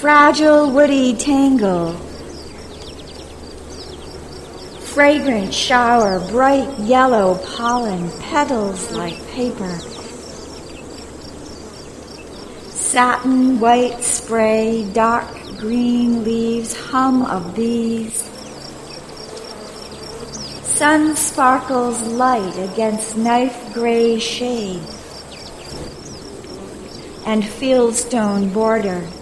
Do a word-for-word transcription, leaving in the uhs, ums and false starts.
fragile woody tangle, fragrant shower, bright yellow pollen, petals like paper, satin white spray, dark green leaves, hum of bees. Sun sparkles light against knife gray shade and fieldstone border.